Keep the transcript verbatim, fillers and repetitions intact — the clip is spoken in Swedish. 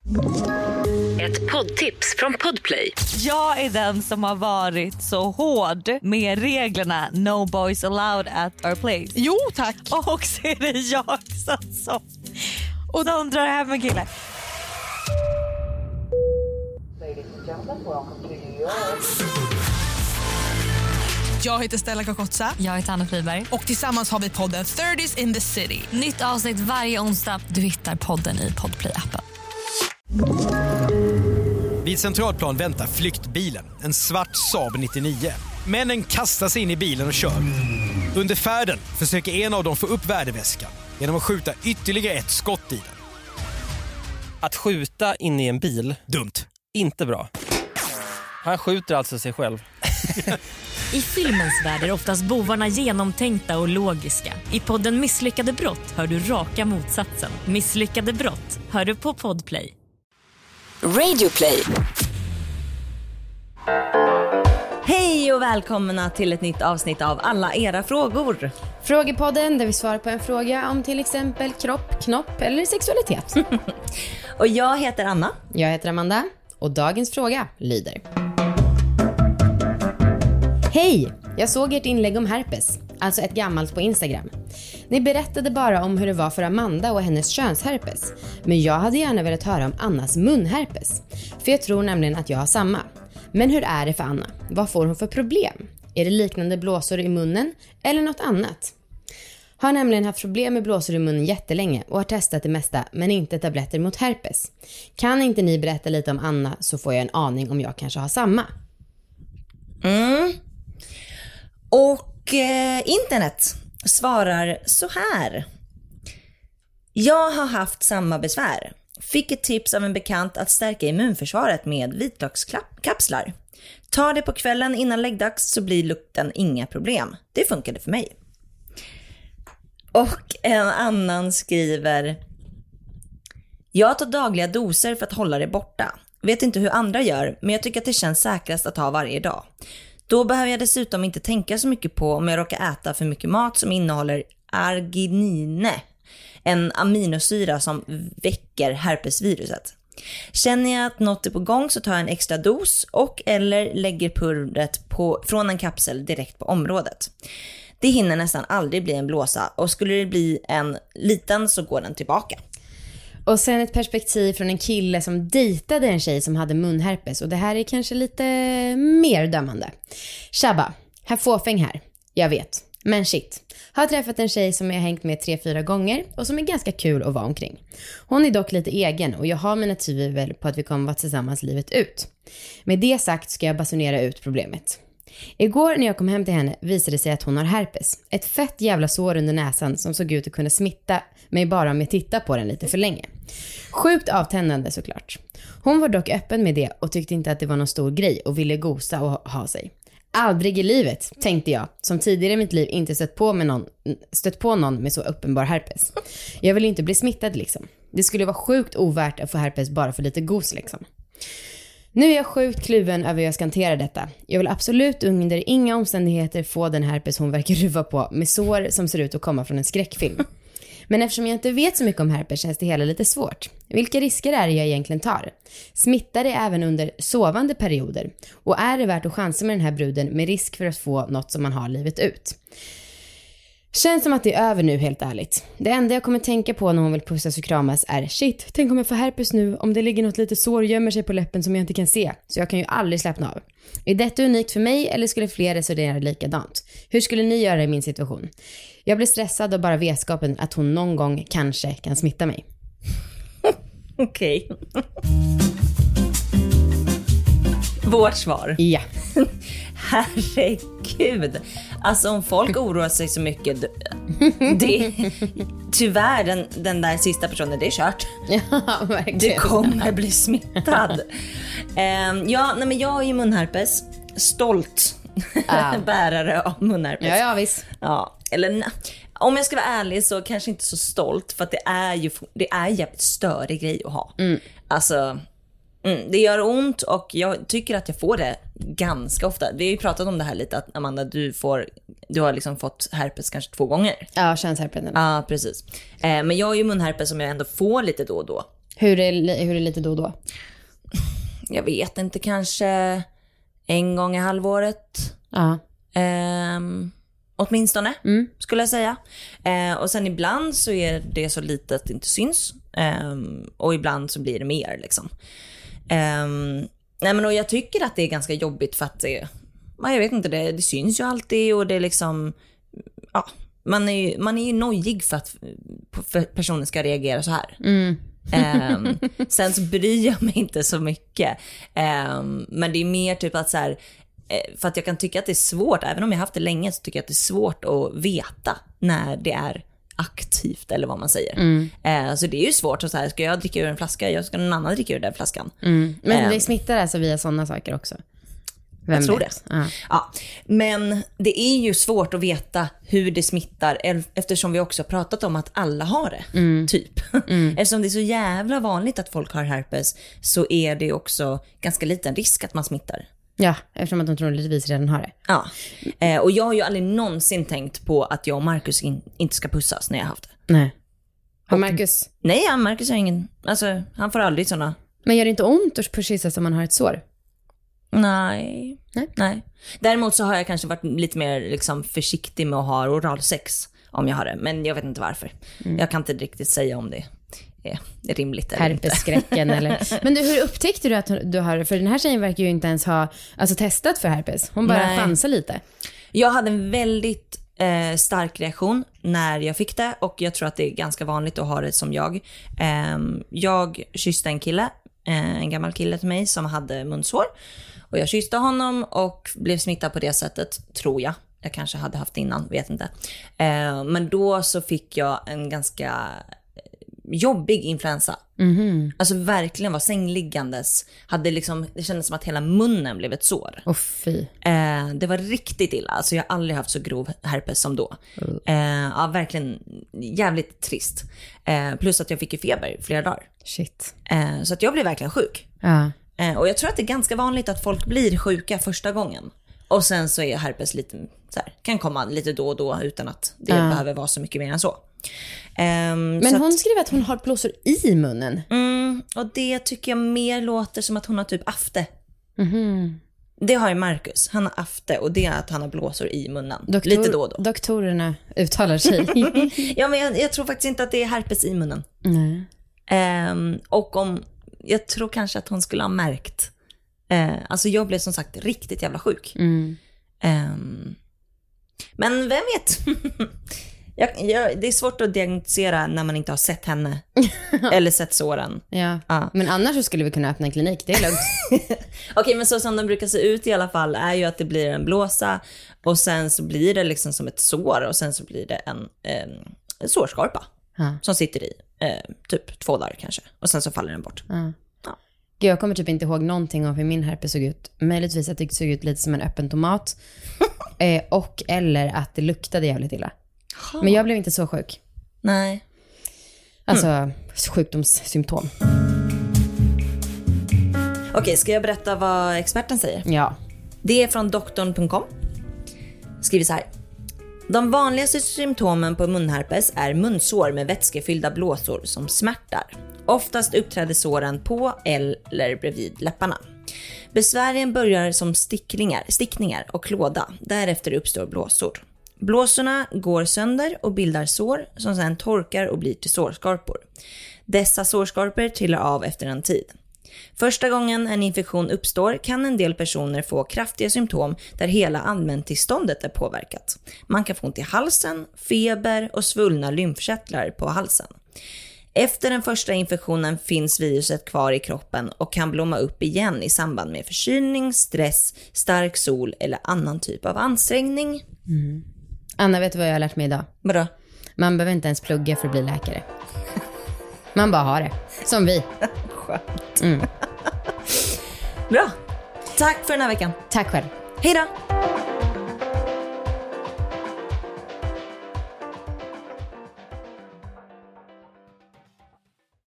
Ett poddtips från Podplay. Jag är den som har varit så hård med reglerna No boys allowed at our place. Jo, tack. Och så är det jag som, som, och de drar hem en kille. Jag heter Stella Kakotsa. Jag heter Anna Friberg. Och tillsammans har vi podden thirties in the city. Nytt avsnitt varje onsdag. Du hittar podden i Podplay-appen. Vid Centralplan väntar flyktbilen, en svart Saab nittionio. Männen kastar sig in i bilen och kör. Under färden försöker en av dem få upp värdeväskan genom att skjuta ytterligare ett skott i den. Att skjuta in i en bil, dumt. Inte bra. Han skjuter alltså sig själv. I filmens värld är oftast bovarna genomtänkta och logiska. I podden Misslyckade brott hör du raka motsatsen. Misslyckade brott hör du på Podplay. Radioplay. Hej och välkomna till ett nytt avsnitt av Alla era frågor. Frågepodden där vi svarar på en fråga om till exempel kropp, knopp eller sexualitet. Och jag heter Anna. Jag heter Amanda. Och dagens fråga lyder: Hej, jag såg ert inlägg om herpes, alltså ett gammalt på Instagram. Ni berättade bara om hur det var för Amanda och hennes könsherpes. Men jag hade gärna velat höra om Annas munherpes. För jag tror nämligen att jag har samma. Men hur är det för Anna? Vad får hon för problem? Är det liknande blåsor i munnen eller något annat? Har nämligen haft problem med blåsor i munnen jättelänge och har testat det mesta men inte tabletter mot herpes. Kan inte ni berätta lite om Anna så får jag en aning om jag kanske har samma? Mm. Och eh, internet svarar så här. Jag har haft samma besvär. Fick ett tips av en bekant att stärka immunförsvaret med vitlökskapslar. Ta det på kvällen innan läggdags så blir lukten inga problem. Det funkade för mig. Och en annan skriver: jag tar dagliga doser för att hålla det borta. Vet inte hur andra gör, men jag tycker att det känns säkrast att ha varje dag. Då behöver jag dessutom inte tänka så mycket på om jag råkar äta för mycket mat som innehåller arginine, en aminosyra som väcker herpesviruset. Känner jag att något är på gång så tar jag en extra dos och eller lägger purret på, från en kapsel direkt på området. Det hinner nästan aldrig bli en blåsa och skulle det bli en liten så går den tillbaka. Och sen ett perspektiv från en kille som dejtade en tjej som hade munherpes. Och det här är kanske lite mer dömande. Shabba, här fåfäng här. Jag vet, men shit. Har träffat en tjej som jag har hängt med tre, fyra gånger och som är ganska kul att vara omkring. Hon är dock lite egen och jag har mina tvivel på att vi kommer vara tillsammans livet ut. Med det sagt ska jag basunera ut problemet. Igår när jag kom hem till henne visade det sig att hon har herpes. Ett fett jävla sår under näsan som såg ut att kunna smitta mig bara om jag tittar på den lite för länge. Sjukt avtändande såklart. Hon var dock öppen med det och tyckte inte att det var någon stor grej och ville gosa och ha sig. Aldrig i livet, tänkte jag, som tidigare i mitt liv inte stött på, med någon, stött på någon med så uppenbar herpes. Jag vill inte bli smittad liksom. Det skulle vara sjukt ovärt att få herpes bara för lite gos liksom. Nu är jag sjukt kluven över hur jag ska hantera detta. Jag vill absolut under inga omständigheter få den herpes hon verkar ruva på med sår som ser ut att komma från en skräckfilm. Men eftersom jag inte vet så mycket om herpes känns det hela lite svårt. Vilka risker är det jag egentligen tar? Smittar det även under sovande perioder? Och är det värt att chansa med den här bruden med risk för att få något som man har livet ut? Känns som att det är över nu, helt ärligt. Det enda jag kommer tänka på när hon vill pussas och kramas är: shit, tänk om jag får herpes nu, om det ligger något lite sår gömmer sig på läppen som jag inte kan se. Så jag kan ju aldrig slappna av. Är detta unikt för mig eller skulle fler resonera likadant? Hur skulle ni göra i min situation? Jag blir stressad av bara vetskapen att hon någon gång kanske kan smitta mig. Okej. Vårt svar. Ja. Herregud. Alltså om folk oroar sig så mycket, det, tyvärr den, den där sista personen, det är kört. Ja, verkligen. Du kommer bli smittad. um, ja, nej, men jag är ju munherpes. Stolt ah. bärare av munherpes. Ja, ja, visst. Ja, eller nej. Om jag ska vara ärlig så kanske inte så stolt, för att det är ju det är jävligt störig grej att ha. Mm. Alltså mm, det gör ont och jag tycker att jag får det ganska ofta. Vi har ju pratat om det här lite, att Amanda, du får du har liksom fått herpes kanske två gånger. Ja, könsherpes. Ja, precis. Eh, men jag har ju munherpes som jag ändå får lite då och då. Hur är, hur är det lite då och då? Jag vet inte, kanske en gång i halvåret. Ja. Um, åtminstone, mm. skulle jag säga. Uh, och sen ibland så är det så lite att det inte syns. Um, och ibland så blir det mer liksom. Um, nej men och jag tycker att det är ganska jobbigt för att det, jag vet inte, det, det syns ju alltid och det är liksom, ja, man är ju, man är ju nojig för att för personen ska reagera så här. Mm. um, sen så bryr jag mig inte så mycket. Um, men det är mer typ att så här, för att jag kan tycka att det är svårt, även om jag haft det länge så tycker jag att det är svårt att veta när det är aktivt eller vad man säger. Mm. Eh, så det är ju svårt att så här, ska jag dricka ur en flaska, jag ska någon annan dricka ur den flaskan. Mm. Men eh, det smittar alltså via sådana saker också? Vem jag tror vet? det. Ja. Ja. Men det är ju svårt att veta hur det smittar eftersom vi också har pratat om att alla har det. Mm. Typ. Mm. Eftersom det är så jävla vanligt att folk har herpes så är det också ganska liten risk att man smittar. Ja, eftersom att de troligtvis redan har det. Ja, eh, och jag har ju aldrig någonsin tänkt på att jag och Marcus in, inte ska pussas när jag har haft det. Nej. Har Marcus? Och, nej, ja, Marcus har ingen, alltså han får aldrig såna. Men gör det inte ont att pussas om man har ett sår? Nej. nej, nej. Däremot så har jag kanske varit lite mer liksom, försiktig med att ha oralsex om jag har det, men jag vet inte varför. Mm. Jag kan inte riktigt säga om det är rimligt eller herpesskräcken eller. Men du, hur upptäckte du att du har, för den här tjejen verkar ju inte ens ha alltså, testat för herpes. Hon bara chansar lite. Jag hade en väldigt eh, stark reaktion när jag fick det och jag tror att det är ganska vanligt att ha det som jag. Eh, jag kysste en kille, eh, en gammal kille till mig som hade munsår och jag kysste honom och blev smittad på det sättet, tror jag. Jag kanske hade haft innan, vet inte. Eh, men då så fick jag en ganska jobbig influensa. Mm-hmm. Alltså verkligen var sängliggandes. Hade liksom, det kändes som att hela munnen blev ett sår. Oh, fy. Eh, det var riktigt illa. Alltså jag har aldrig haft så grov herpes som då. Mm. Eh, ja, verkligen jävligt trist. Eh, plus att jag fick ju feber flera dagar. Shit. Eh, så att jag blev verkligen sjuk. Ja. Eh, och jag tror att det är ganska vanligt att folk blir sjuka första gången. Och sen så är herpes lite så här, kan komma lite då och då utan att det ja. behöver vara så mycket mer än så. Um, Men så hon att, skriver att hon har blåsor i munnen. Mm, och det tycker jag mer låter som att hon har typ afte. Mm-hmm. Det har ju Marcus. Han har afte och det är att han har blåsor i munnen. Doktor, lite då och då. Doktorerna uttalar sig. Ja, men jag, jag tror faktiskt inte att det är herpes i munnen. Nej. Um, och om jag tror kanske att hon skulle ha märkt. Uh, alltså jag blev som sagt riktigt jävla sjuk. Mm. Um, men vem vet? Jag, jag, det är svårt att diagnostisera när man inte har sett henne eller sett såren. Ja. Ja. Men annars så skulle vi kunna öppna en klinik, det är lugnt. Okej, okay, men så som de brukar se ut i alla fall är ju att det blir en blåsa och sen så blir det liksom som ett sår och sen så blir det en, en, en sårskorpa ja. som sitter i eh, typ två dagar kanske och sen så faller den bort. Ja. Ja. Jag kommer typ inte ihåg någonting om hur min herpes såg ut. Möjligtvis att det såg ut lite som en öppen tomat eh, och eller att det luktade jävligt illa. Men jag blev inte så sjuk. Nej. Alltså mm. sjukdomssymptom. Okej, okay, ska jag berätta vad experten säger? Ja. Det är från doktorn punkt com. Skriver så här. De vanligaste symptomen på munherpes är munsår med vätskefyllda blåsor som smärtar. Oftast uppträder såren på eller bredvid läpparna. Besvären börjar som stickningar, stickningar och klåda. Därefter uppstår blåsor. Blåsorna går sönder och bildar sår som sedan torkar och blir till sårskorpor. Dessa sårskorpor trillar av efter en tid. Första gången en infektion uppstår kan en del personer få kraftiga symptom där hela allmäntillståndet är påverkat. Man kan få ont i halsen, feber och svullna lymfkörtlar på halsen. Efter den första infektionen finns viruset kvar i kroppen och kan blomma upp igen i samband med förkylning, stress, stark sol eller annan typ av ansträngning. Mm. Anna, vet du vad jag har lärt mig idag? Vadå? Man behöver inte ens plugga för att bli läkare. Man bara har det. Som vi. Skönt. Mm. Bra. Tack för den här veckan. Tack själv. Hej då.